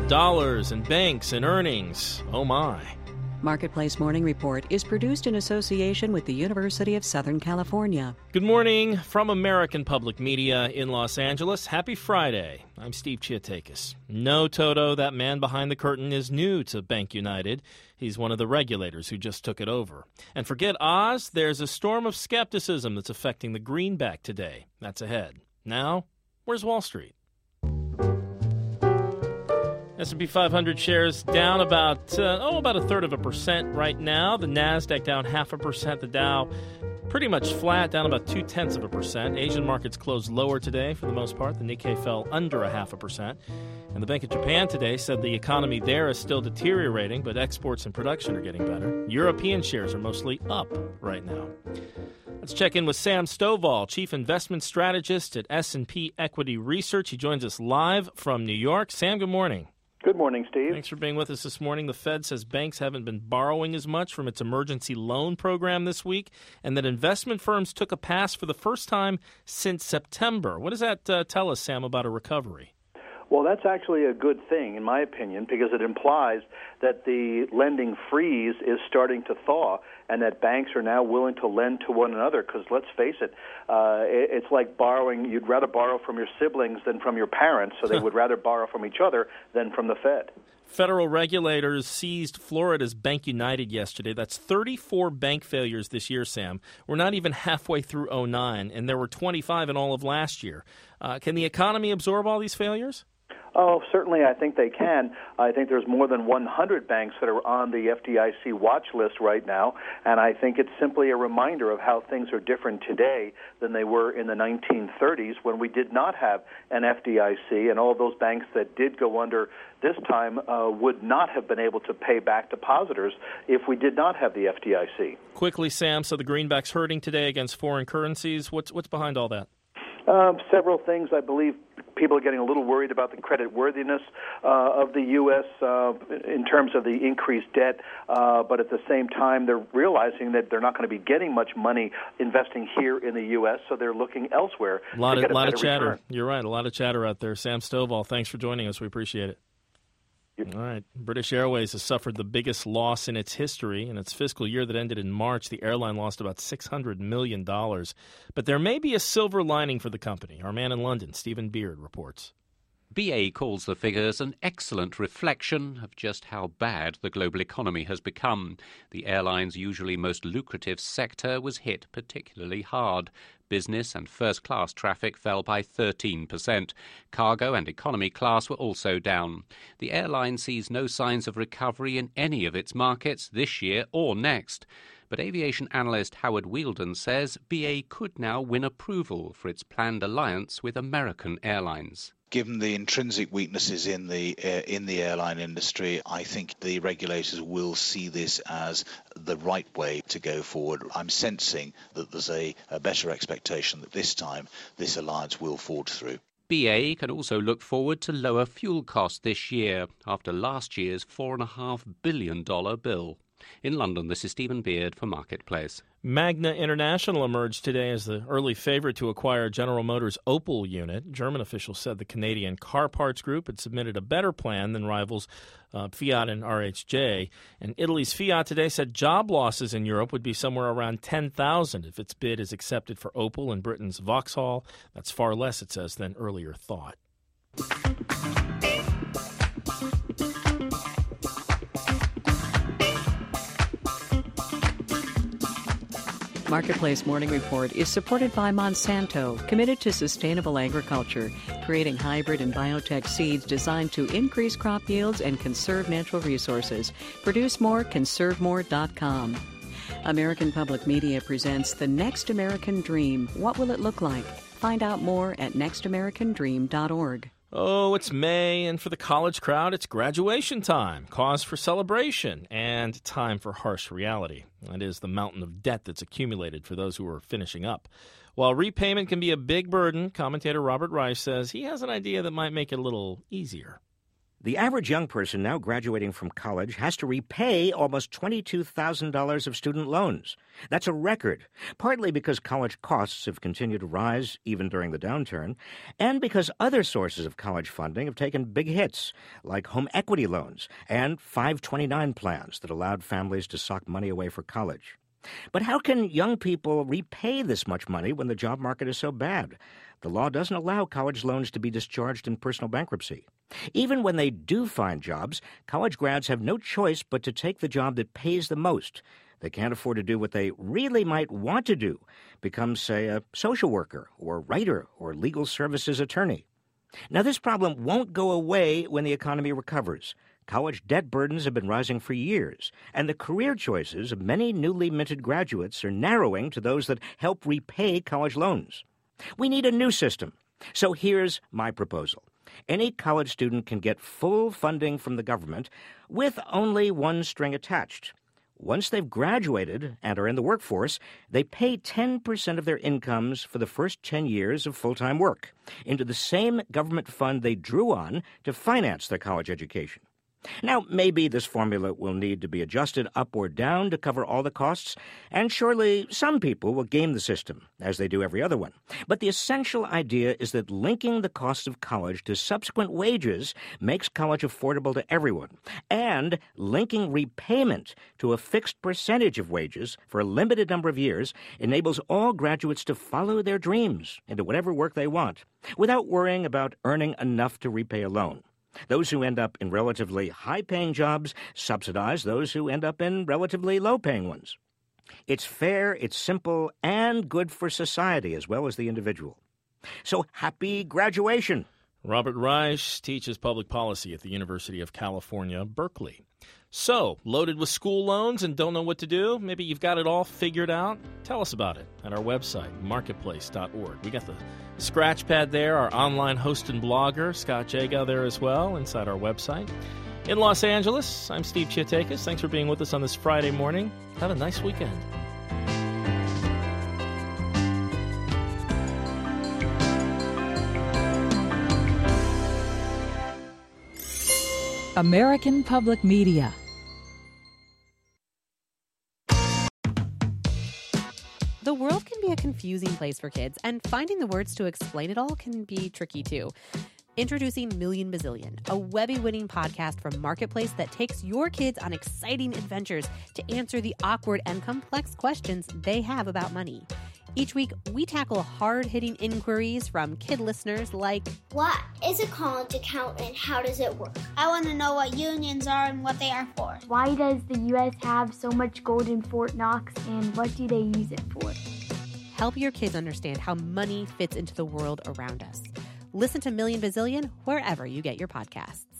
dollars and banks and earnings. Oh my. Marketplace Morning Report is produced in association with the University of Southern California. Good morning from American Public Media in Los Angeles. Happy Friday. I'm Steve Chiatakis. No, Toto, that man behind the curtain is new to Bank United. He's one of the regulators who just took it over. And forget Oz, there's a storm of skepticism that's affecting the greenback today. That's ahead. Now, where's Wall Street? S&P 500 shares down about 1/3% right now. The Nasdaq down 0.5%. The Dow pretty much flat, down about 0.2%. Asian markets closed lower today for the most part. The Nikkei fell under 0.5%. And the Bank of Japan today said the economy there is still deteriorating, but exports and production are getting better. European shares are mostly up right now. Let's check in with Sam Stovall, Chief Investment Strategist at S&P Equity Research. He joins us live from New York. Sam, good morning. Good morning, Steve. Thanks for being with us this morning. The Fed says banks haven't been borrowing as much from its emergency loan program this week, and that investment firms took a pass for the first time since September. What does that tell us, Sam, about a recovery? Well, that's actually a good thing, in my opinion, because it implies that the lending freeze is starting to thaw and that banks are now willing to lend to one another. Because let's face it, it's like borrowing. You'd rather borrow from your siblings than from your parents, so they would rather borrow from each other than from the Fed. Federal regulators seized Florida's Bank United yesterday. That's 34 bank failures this year, Sam. We're not even halfway through 2009, and there were 25 in all of last year. Can the economy absorb all these failures? Oh, certainly I think they can. I think there's more than 100 banks that are on the FDIC watch list right now, and I think it's simply a reminder of how things are different today than they were in the 1930s when we did not have an FDIC, and all those banks that did go under this time would not have been able to pay back depositors if we did not have the FDIC. Quickly, Sam, so the greenback's hurting today against foreign currencies. What's behind all that? Several things. I believe people are getting a little worried about the credit worthiness of the U.S. In terms of the increased debt, but at the same time, they're realizing that they're not going to be getting much money investing here in the U.S., so they're looking elsewhere. A lot of chatter. Return. You're right, a lot of chatter out there. Sam Stovall, thanks for joining us. We appreciate it. All right. British Airways has suffered the biggest loss in its history. In its fiscal year that ended in March, the airline lost about $600 million. But there may be a silver lining for the company. Our man in London, Stephen Beard, reports. BA calls the figures an excellent reflection of just how bad the global economy has become. The airline's usually most lucrative sector was hit particularly hard. Business and first-class traffic fell by 13%. Cargo and economy class were also down. The airline sees no signs of recovery in any of its markets this year or next. But aviation analyst Howard Wheeldon says BA could now win approval for its planned alliance with American Airlines. Given the intrinsic weaknesses in the airline industry, I think the regulators will see this as the right way to go forward. I'm sensing that there's a better expectation that this time this alliance will forge through. BA can also look forward to lower fuel costs this year after last year's $4.5 billion bill. In London, this is Stephen Beard for Marketplace. Magna International emerged today as the early favorite to acquire General Motors' Opel unit. German officials said the Canadian car parts group had submitted a better plan than rivals Fiat and RHJ. And Italy's Fiat today said job losses in Europe would be somewhere around 10,000 if its bid is accepted for Opel and Britain's Vauxhall. That's far less, it says, than earlier thought. Marketplace Morning Report is supported by Monsanto, committed to sustainable agriculture, creating hybrid and biotech seeds designed to increase crop yields and conserve natural resources. Produce more, conservemore.com. American Public Media presents The Next American Dream. What will it look like? Find out more at nextamericandream.org. Oh, it's May, and for the college crowd, it's graduation time, cause for celebration, and time for harsh reality. That is the mountain of debt that's accumulated for those who are finishing up. While repayment can be a big burden, commentator Robert Reich says he has an idea that might make it a little easier. The average young person now graduating from college has to repay almost $22,000 of student loans. That's a record, partly because college costs have continued to rise even during the downturn, and because other sources of college funding have taken big hits, like home equity loans and 529 plans that allowed families to sock money away for college. But how can young people repay this much money when the job market is so bad? The law doesn't allow college loans to be discharged in personal bankruptcy. Even when they do find jobs, college grads have no choice but to take the job that pays the most. They can't afford to do what they really might want to do, become, say, a social worker or writer or legal services attorney. Now, this problem won't go away when the economy recovers. College debt burdens have been rising for years, and the career choices of many newly minted graduates are narrowing to those that help repay college loans. We need a new system. So here's my proposal. Any college student can get full funding from the government with only one string attached. Once they've graduated and are in the workforce, they pay 10% of their incomes for the first 10 years of full-time work into the same government fund they drew on to finance their college education. Now, maybe this formula will need to be adjusted up or down to cover all the costs, and surely some people will game the system, as they do every other one. But the essential idea is that linking the cost of college to subsequent wages makes college affordable to everyone, and linking repayment to a fixed percentage of wages for a limited number of years enables all graduates to follow their dreams into whatever work they want, without worrying about earning enough to repay a loan. Those who end up in relatively high-paying jobs subsidize those who end up in relatively low-paying ones. It's fair, it's simple, and good for society as well as the individual. So happy graduation! Robert Reich teaches public policy at the University of California, Berkeley. So, loaded with school loans and don't know what to do? Maybe you've got it all figured out? Tell us about it at our website, marketplace.org. We got the scratch pad there, our online host and blogger, Scott Jagow, there as well, inside our website. In Los Angeles, I'm Steve Chiatakis. Thanks for being with us on this Friday morning. Have a nice weekend. American Public Media. The world can be a confusing place for kids, and finding the words to explain it all can be tricky too. Introducing Million Bazillion, a Webby-winning podcast from Marketplace that takes your kids on exciting adventures to answer the awkward and complex questions they have about money. Each week, we tackle hard-hitting inquiries from kid listeners like, what is a college account and how does it work? I want to know what unions are and what they are for. Why does the U.S. have so much gold in Fort Knox and what do they use it for? Help your kids understand how money fits into the world around us. Listen to Million Bazillion wherever you get your podcasts.